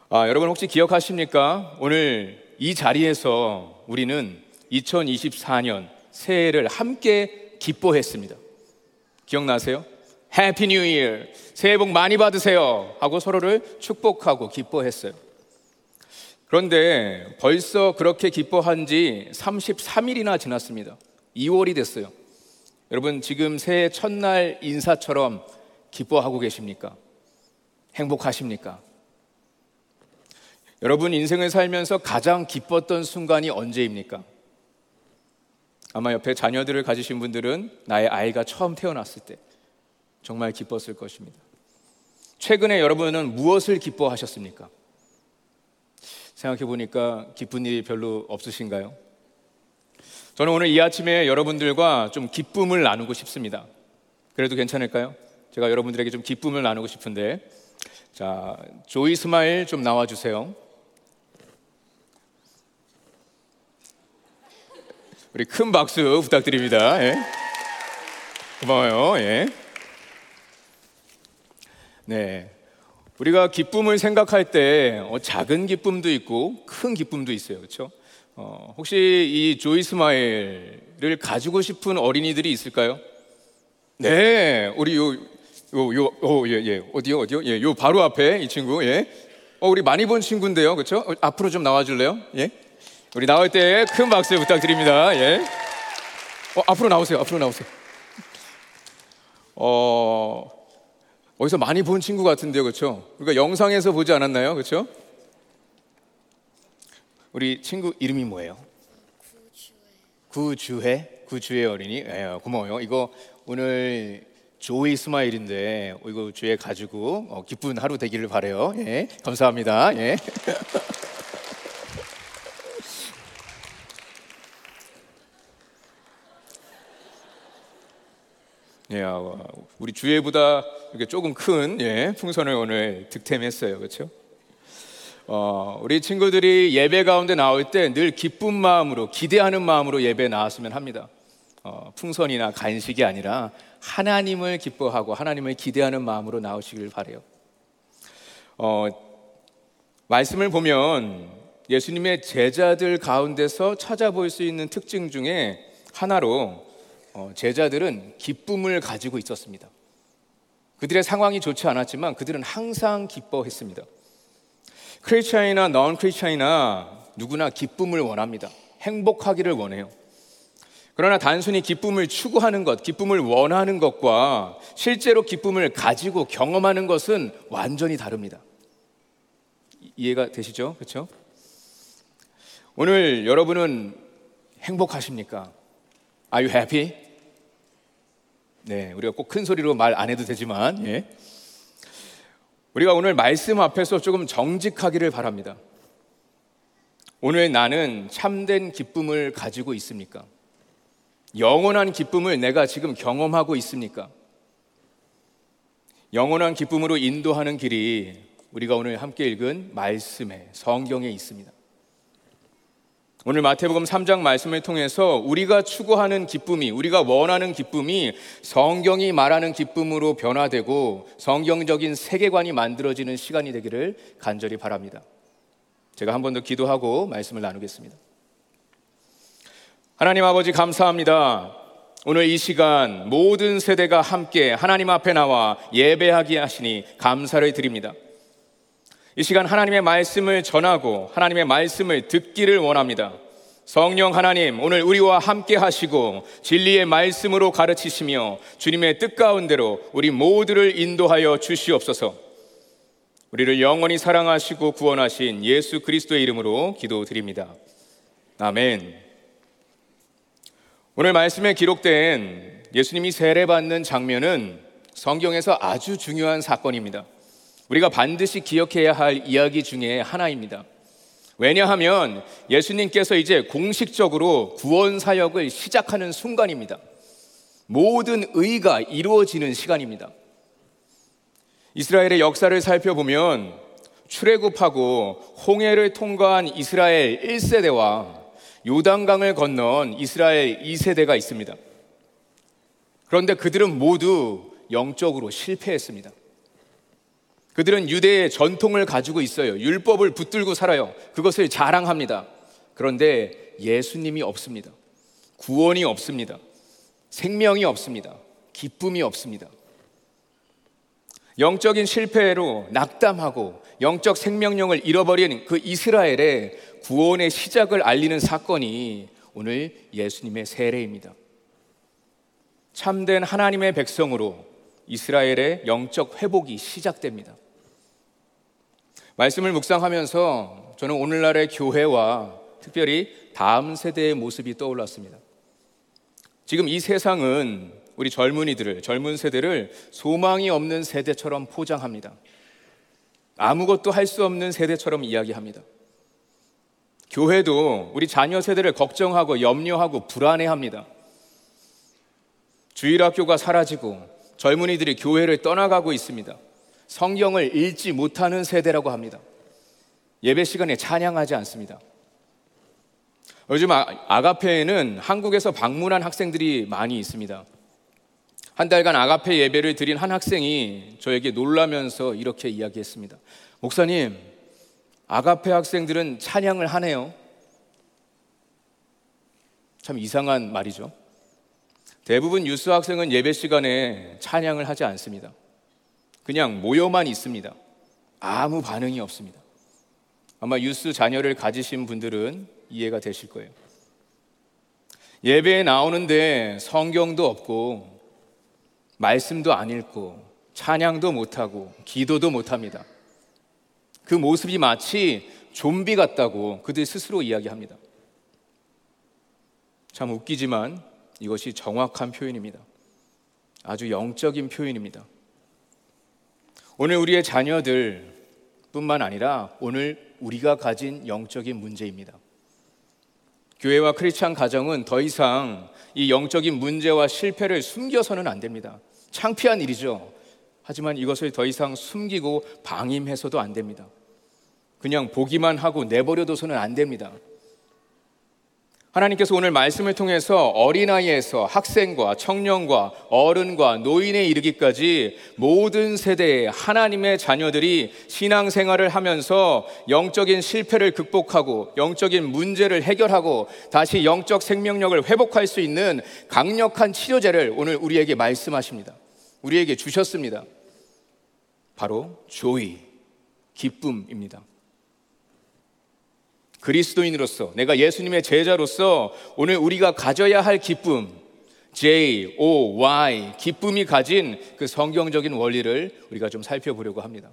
여러분 혹시 기억하십니까? 오늘 이 자리에서 우리는 2024년 새해를 함께 기뻐했습니다. 기억나세요? 해피 뉴 이어, 새해 복 많이 받으세요 하고 서로를 축복하고 기뻐했어요. 그런데 벌써 그렇게 기뻐한 지 33일이나 지났습니다. 2월이 됐어요. 여러분 지금 새해 첫날 인사처럼 기뻐하고 계십니까? 행복하십니까? 여러분 인생을 살면서 가장 기뻤던 순간이 언제입니까? 아마 옆에 자녀들을 가지신 분들은 나의 아이가 처음 태어났을 때 정말 기뻤을 것입니다. 최근에 여러분은 무엇을 기뻐하셨습니까? 생각해 보니까 기쁜 일이 별로 없으신가요? 저는 오늘 이 아침에 여러분들과 좀 기쁨을 나누고 싶습니다. 그래도 괜찮을까요? 제가 여러분들에게 좀 기쁨을 나누고 싶은데, 자, 조이 스마일 좀 나와주세요. 우리 큰 박수 부탁드립니다. 예. 고마워요. 예. 네, 우리가 기쁨을 생각할 때 작은 기쁨도 있고 큰 기쁨도 있어요, 그렇죠? 혹시 이 조이 스마일을 가지고 싶은 어린이들이 있을까요? 네, 우리 어디요? 예, 요 바로 앞에 이 친구, 예. 우리 많이 본 친구인데요, 그렇죠? 앞으로 좀 나와줄래요? 예. 우리 나올 때 큰 박수 부탁드립니다. 예. 앞으로 나오세요. 어디서 많이 본 친구 같은데요, 그렇죠? 우리가 영상에서 보지 않았나요, 그렇죠? 우리 친구 이름이 뭐예요? 구주혜 어린이. 고마워요. 이거 오늘 조이 스마일인데 이거 주에 가지고 기쁜 하루 되기를 바래요. 예, 감사합니다. 예. 예, 우리 주혜보다 이렇게 조금 큰 풍선을 오늘 득템했어요, 그렇죠? 우리 친구들이 예배 가운데 나올 때 늘 기쁜 마음으로, 기대하는 마음으로 예배에 나왔으면 합니다. 풍선이나 간식이 아니라 하나님을 기뻐하고 하나님을 기대하는 마음으로 나오시길 바라요. 말씀을 보면 예수님의 제자들 가운데서 찾아볼 수 있는 특징 중에 하나로 제자들은 기쁨을 가지고 있었습니다. 그들의 상황이 좋지 않았지만 그들은 항상 기뻐했습니다. 크리스찬이나 넌 크리스찬이나 누구나 기쁨을 원합니다. 행복하기를 원해요. 그러나 단순히 기쁨을 추구하는 것, 기쁨을 원하는 것과 실제로 기쁨을 가지고 경험하는 것은 완전히 다릅니다. 이해가 되시죠? 그렇죠? 오늘 여러분은 행복하십니까? Are you happy? 네, 우리가 꼭 큰 소리로 말 안 해도 되지만, 우리가 오늘 말씀 앞에서 조금 정직하기를 바랍니다. 오늘 나는 참된 기쁨을 가지고 있습니까? 영원한 기쁨을 내가 지금 경험하고 있습니까? 영원한 기쁨으로 인도하는 길이 우리가 오늘 함께 읽은 말씀에, 성경에 있습니다. 오늘 마태복음 3장 말씀을 통해서 우리가 추구하는 기쁨이, 우리가 원하는 기쁨이 성경이 말하는 기쁨으로 변화되고 성경적인 세계관이 만들어지는 시간이 되기를 간절히 바랍니다. 제가 한 번 더 기도하고 말씀을 나누겠습니다. 하나님 아버지 감사합니다. 오늘 이 시간 모든 세대가 함께 하나님 앞에 나와 예배하게 하시니 감사를 드립니다. 이 시간 하나님의 말씀을 전하고 하나님의 말씀을 듣기를 원합니다. 성령 하나님, 오늘 우리와 함께 하시고 진리의 말씀으로 가르치시며 주님의 뜻 가운데로 우리 모두를 인도하여 주시옵소서. 우리를 영원히 사랑하시고 구원하신 예수 그리스도의 이름으로 기도드립니다. 아멘. 오늘 말씀에 기록된 예수님이 세례받는 장면은 성경에서 아주 중요한 사건입니다. 우리가 반드시 기억해야 할 이야기 중에 하나입니다. 왜냐하면 예수님께서 이제 공식적으로 구원 사역을 시작하는 순간입니다. 모든 의가 이루어지는 시간입니다. 이스라엘의 역사를 살펴보면 출애굽하고 홍해를 통과한 이스라엘 1세대와 요단강을 건넌 이스라엘 2세대가 있습니다. 그런데 그들은 모두 영적으로 실패했습니다. 그들은 유대의 전통을 가지고 있어요. 율법을 붙들고 살아요. 그것을 자랑합니다. 그런데 예수님이 없습니다. 구원이 없습니다. 생명이 없습니다. 기쁨이 없습니다. 영적인 실패로 낙담하고 영적 생명력을 잃어버린 그 이스라엘의 구원의 시작을 알리는 사건이 오늘 예수님의 세례입니다. 참된 하나님의 백성으로 이스라엘의 영적 회복이 시작됩니다. 말씀을 묵상하면서 저는 오늘날의 교회와 특별히 다음 세대의 모습이 떠올랐습니다. 지금 이 세상은 우리 젊은 세대를 소망이 없는 세대처럼 포장합니다. 아무것도 할 수 없는 세대처럼 이야기합니다. 교회도 우리 자녀 세대를 걱정하고 염려하고 불안해합니다. 주일학교가 사라지고 젊은이들이 교회를 떠나가고 있습니다. 성경을 읽지 못하는 세대라고 합니다. 예배 시간에 찬양하지 않습니다. 요즘 아가페에는 한국에서 방문한 학생들이 많이 있습니다. 한 달간 아가페 예배를 드린 한 학생이 저에게 놀라면서 이렇게 이야기했습니다. 목사님, 아가페 학생들은 찬양을 하네요. 참 이상한 말이죠. 대부분 유스 학생은 예배 시간에 찬양을 하지 않습니다. 그냥 모여만 있습니다. 아무 반응이 없습니다. 아마 유스 자녀를 가지신 분들은 이해가 되실 거예요. 예배에 나오는데 성경도 없고 말씀도 안 읽고 찬양도 못하고 기도도 못합니다. 그 모습이 마치 좀비 같다고 그들 스스로 이야기합니다. 참 웃기지만 이것이 정확한 표현입니다. 아주 영적인 표현입니다. 오늘 우리의 자녀들 뿐만 아니라 오늘 우리가 가진 영적인 문제입니다. 교회와 크리스찬 가정은 더 이상 이 영적인 문제와 실패를 숨겨서는 안 됩니다. 창피한 일이죠. 하지만 이것을 더 이상 숨기고 방임해서도 안 됩니다. 그냥 보기만 하고 내버려둬서는 안 됩니다. 하나님께서 오늘 말씀을 통해서 어린아이에서 학생과 청년과 어른과 노인에 이르기까지 모든 세대의 하나님의 자녀들이 신앙생활을 하면서 영적인 실패를 극복하고 영적인 문제를 해결하고 다시 영적 생명력을 회복할 수 있는 강력한 치료제를 오늘 우리에게 말씀하십니다. 우리에게 주셨습니다. 바로 joy, 기쁨입니다. 그리스도인으로서, 내가 예수님의 제자로서 오늘 우리가 가져야 할 기쁨, J-O-Y, 기쁨이 가진 그 성경적인 원리를 우리가 좀 살펴보려고 합니다.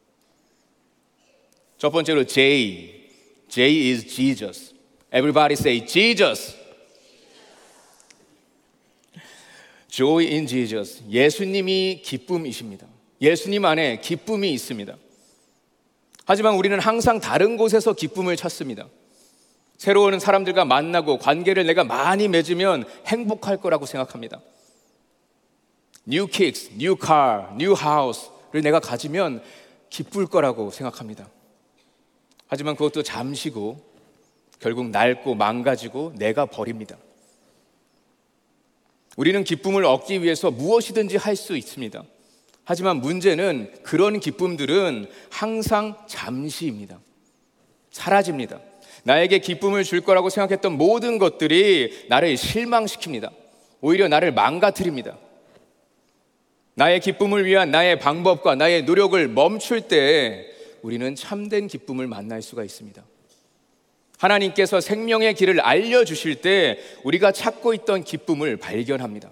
첫 번째로 J is Jesus. Everybody say Jesus. Joy in Jesus. 예수님이 기쁨이십니다. 예수님 안에 기쁨이 있습니다. 하지만 우리는 항상 다른 곳에서 기쁨을 찾습니다. 새로운 사람들과 만나고 관계를 내가 많이 맺으면 행복할 거라고 생각합니다. New kicks, new car, new house를 내가 가지면 기쁠 거라고 생각합니다. 하지만 그것도 잠시고 결국 낡고 망가지고 내가 버립니다. 우리는 기쁨을 얻기 위해서 무엇이든지 할 수 있습니다. 하지만 문제는 그런 기쁨들은 항상 잠시입니다. 사라집니다. 나에게 기쁨을 줄 거라고 생각했던 모든 것들이 나를 실망시킵니다. 오히려 나를 망가뜨립니다. 나의 기쁨을 위한 나의 방법과 나의 노력을 멈출 때 우리는 참된 기쁨을 만날 수가 있습니다. 하나님께서 생명의 길을 알려주실 때 우리가 찾고 있던 기쁨을 발견합니다.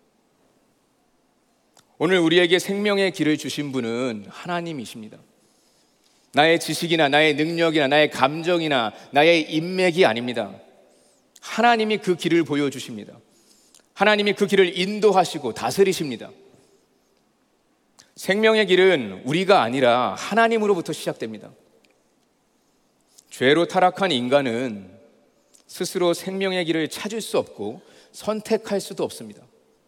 오늘 우리에게 생명의 길을 주신 분은 하나님이십니다. 나의 지식이나 나의 능력이나 나의 감정이나 나의 인맥이 아닙니다. 하나님이 그 길을 보여주십니다. 하나님이 그 길을 인도하시고 다스리십니다. 생명의 길은 우리가 아니라 하나님으로부터 시작됩니다. 죄로 타락한 인간은 스스로 생명의 길을 찾을 수 없고 선택할 수도 없습니다.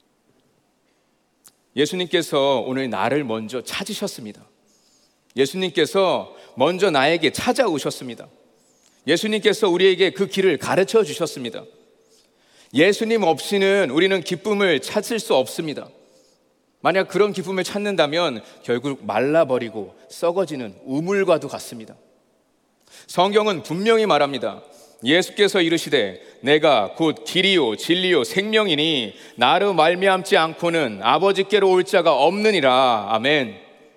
예수님께서 오늘 나를 먼저 찾으셨습니다. 예수님께서 먼저 나에게 찾아오셨습니다. 예수님께서 우리에게 그 길을 가르쳐 주셨습니다. 예수님 없이는 우리는 기쁨을 찾을 수 없습니다. 만약 그런 기쁨을 찾는다면 결국 말라버리고 썩어지는 우물과도 같습니다. 성경은 분명히 말합니다. 예수께서 이르시되 내가 곧 길이요 진리요 생명이니 나로 말미암지 않고는 아버지께로 올 자가 없느니라. 아멘.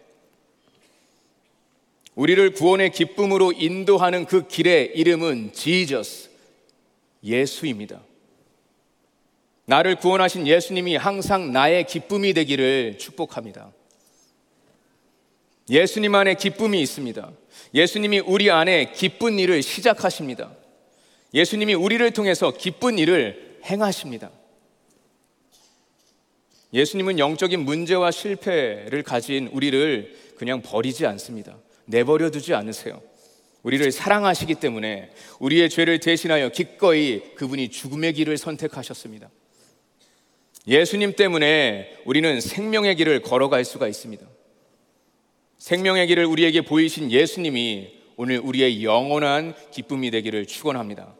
우리를 구원의 기쁨으로 인도하는 그 길의 이름은 지저스, 예수입니다. 나를 구원하신 예수님이 항상 나의 기쁨이 되기를 축복합니다. 예수님 안에 기쁨이 있습니다. 예수님이 우리 안에 기쁜 일을 시작하십니다. 예수님이 우리를 통해서 기쁜 일을 행하십니다. 예수님은 영적인 문제와 실패를 가진 우리를 그냥 버리지 않습니다. 내버려 두지 않으세요. 우리를 사랑하시기 때문에 우리의 죄를 대신하여 기꺼이 그분이 죽음의 길을 선택하셨습니다. 예수님 때문에 우리는 생명의 길을 걸어갈 수가 있습니다. 생명의 길을 우리에게 보이신 예수님이 오늘 우리의 영원한 기쁨이 되기를 축원합니다.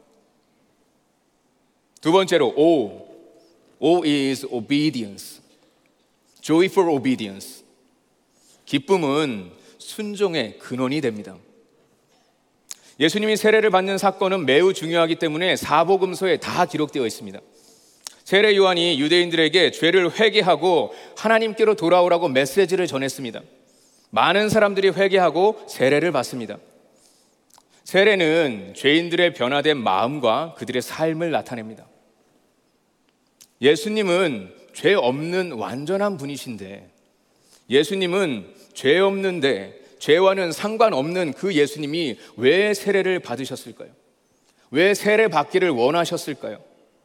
두 번째로 O is obedience. Joyful obedience. 기쁨은 순종의 근원이 됩니다. 예수님이 세례를 받는 사건은 매우 중요하기 때문에 사복음서에 다 기록되어 있습니다. 세례 요한이 유대인들에게 죄를 회개하고 하나님께로 돌아오라고 메시지를 전했습니다. 많은 사람들이 회개하고 세례를 받습니다. 세례는 죄인들의 변화된 마음과 그들의 삶을 나타냅니다. 예수님은 죄 없는 완전한 분이신데, 예수님은 죄 없는데 죄와는 상관없는 그 예수님이 왜 세례를 받으셨을까요? 왜 세례 받기를 원하셨을까요?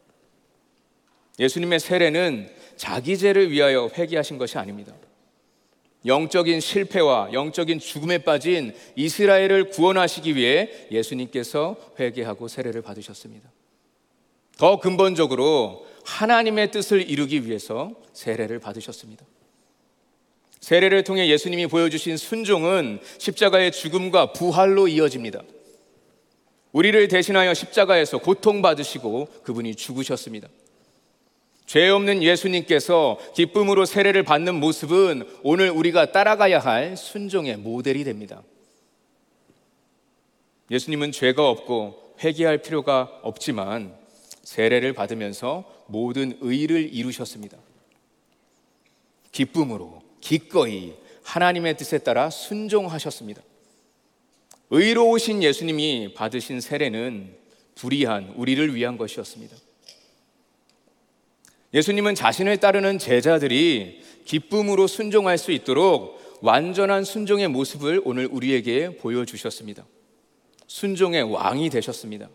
예수님의 세례는 자기 죄를 위하여 회개하신 것이 아닙니다. 영적인 실패와 영적인 죽음에 빠진 이스라엘을 구원하시기 위해 예수님께서 회개하고 세례를 받으셨습니다. 더 근본적으로 하나님의 뜻을 이루기 위해서 세례를 받으셨습니다. 세례를 통해 예수님이 보여주신 순종은 십자가의 죽음과 부활로 이어집니다. 우리를 대신하여 십자가에서 고통받으시고 그분이 죽으셨습니다. 죄 없는 예수님께서 기쁨으로 세례를 받는 모습은 오늘 우리가 따라가야 할 순종의 모델이 됩니다. 예수님은 죄가 없고 회개할 필요가 없지만 세례를 받으면서 모든 의를 이루셨습니다. 기쁨으로 기꺼이 하나님의 뜻에 따라 순종하셨습니다. 의로우신 예수님이 받으신 세례는 불의한 우리를 위한 것이었습니다. 예수님은 자신을 따르는 제자들이 기쁨으로 순종할 수 있도록 완전한 순종의 모습을 오늘 우리에게 보여주셨습니다. 순종의 왕이 되셨습니다.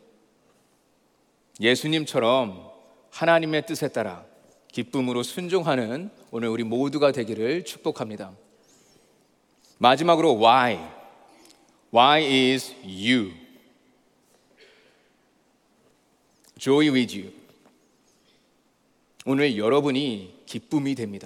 예수님처럼 하나님의 뜻에 따라 기쁨으로 순종하는 오늘 우리 모두가 되기를 축복합니다. 마지막으로 Why is you? Joy with you. 오늘 여러분이 기쁨이 됩니다.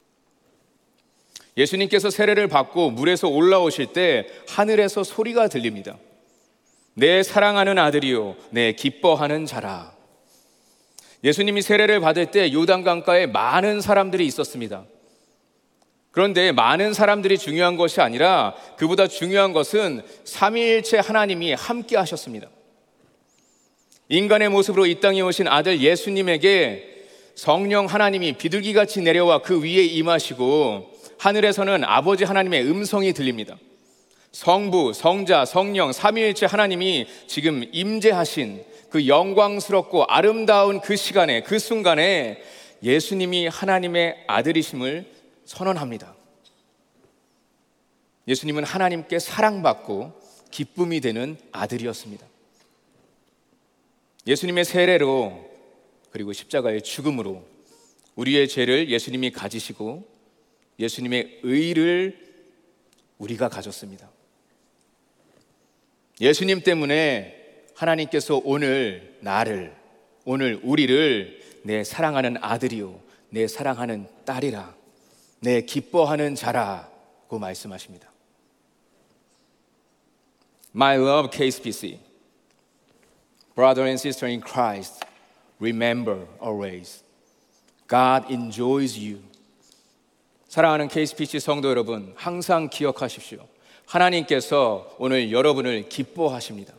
예수님께서 세례를 받고 물에서 올라오실 때 하늘에서 소리가 들립니다. 내 사랑하는 아들이요 내 기뻐하는 자라. 예수님이 세례를 받을 때 요단강가에 많은 사람들이 있었습니다. 그런데 많은 사람들이 중요한 것이 아니라 그보다 중요한 것은 삼위일체 하나님이 함께 하셨습니다. 인간의 모습으로 이 땅에 오신 아들 예수님에게 성령 하나님이 비둘기같이 내려와 그 위에 임하시고 하늘에서는 아버지 하나님의 음성이 들립니다. 성부, 성자, 성령, 삼위일체 하나님이 지금 임재하신 그 영광스럽고 아름다운 그 시간에, 그 순간에 예수님이 하나님의 아들이심을 선언합니다. 예수님은 하나님께 사랑받고 기쁨이 되는 아들이었습니다. 예수님의 세례로 그리고 십자가의 죽음으로 우리의 죄를 예수님이 가지시고 예수님의 의를 우리가 가졌습니다. 예수님 때문에 하나님께서 오늘 나를, 오늘 우리를 내 사랑하는 아들이요 내 사랑하는 딸이라, 내 기뻐하는 자라고 말씀하십니다. My love KSPC, brother and sister in Christ, remember always, God enjoys you. 사랑하는 KCPC 성도 여러분, 항상 기억하십시오. 하나님께서 오늘 여러분을 기뻐하십니다.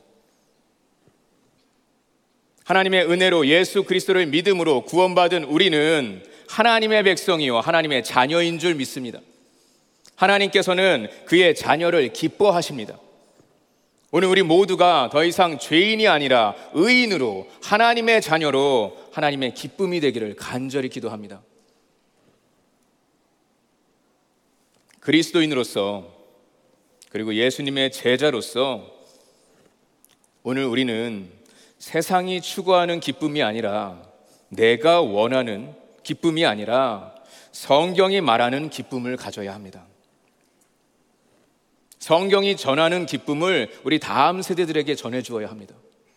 하나님의 은혜로 예수 그리스도를 믿음으로 구원받은 우리는 하나님의 백성이요 하나님의 자녀인 줄 믿습니다. 하나님께서는 그의 자녀를 기뻐하십니다. 오늘 우리 모두가 더 이상 죄인이 아니라 의인으로 하나님의 자녀로 하나님의 기쁨이 되기를 간절히 기도합니다. 그리스도인으로서 그리고 예수님의 제자로서 오늘 우리는 세상이 추구하는 기쁨이 아니라 내가 원하는 기쁨이 아니라 성경이 말하는 기쁨을 가져야 합니다. 성경이 전하는 기쁨을 우리 다음 세대들에게 전해주어야 합니다.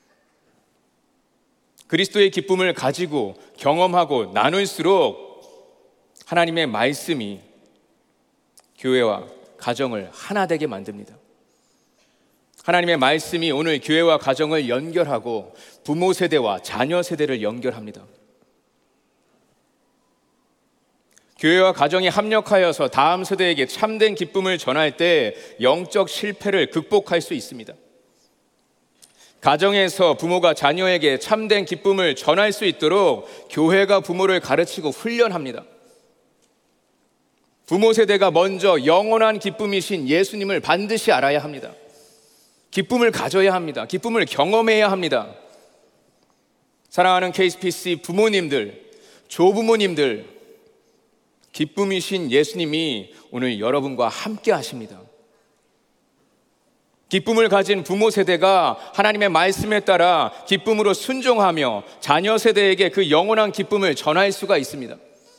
그리스도의 기쁨을 가지고 경험하고 나눌수록 하나님의 말씀이 교회와 가정을 하나 되게 만듭니다. 하나님의 말씀이 오늘 교회와 가정을 연결하고 부모 세대와 자녀 세대를 연결합니다. 교회와 가정이 합력하여서 다음 세대에게 참된 기쁨을 전할 때 영적 실패를 극복할 수 있습니다. 가정에서 부모가 자녀에게 참된 기쁨을 전할 수 있도록 교회가 부모를 가르치고 훈련합니다. 부모 세대가 먼저 영원한 기쁨이신 예수님을 반드시 알아야 합니다. 기쁨을 가져야 합니다. 기쁨을 경험해야 합니다. 사랑하는 KCPC 부모님들, 조부모님들, 기쁨이신 예수님이 오늘 여러분과 함께 하십니다. 기쁨을 가진 부모 세대가 하나님의 말씀에 따라 기쁨으로 순종하며 자녀 세대에게 그 영원한 기쁨을 전할 수가 있습니다.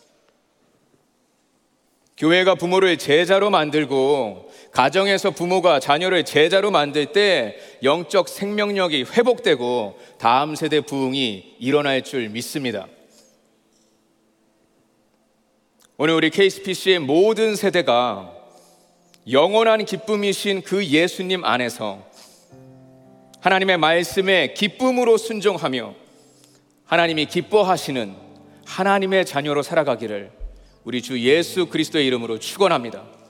교회가 부모를 제자로 만들고 가정에서 부모가 자녀를 제자로 만들 때 영적 생명력이 회복되고 다음 세대 부흥이 일어날 줄 믿습니다. 오늘 우리 KCPC의 모든 세대가 영원한 기쁨이신 그 예수님 안에서 하나님의 말씀에 기쁨으로 순종하며 하나님이 기뻐하시는 하나님의 자녀로 살아가기를 우리 주 예수 그리스도의 이름으로 축원합니다.